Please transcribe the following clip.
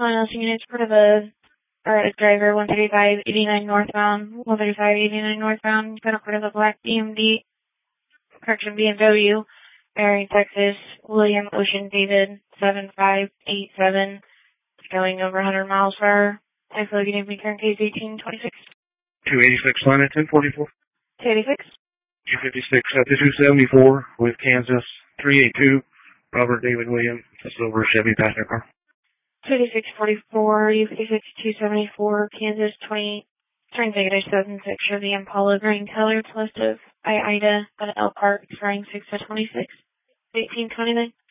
Los units, part of a driver 13589 northbound, 13589 northbound, got a part of a black BMW, bearing Texas, William Ocean David 7587, going over 100 miles per hour. I feel like you need me turn case 1826. 286 line at 1044. 286. 256 at the 274 with Kansas 382, Robert David Williams, a silver Chevy passenger car. 28644, U56 274, Kansas 20, turn ticket 2006 Chevy Impala green color, plus of Ida at Elk Park, expiring 6/26, 1829.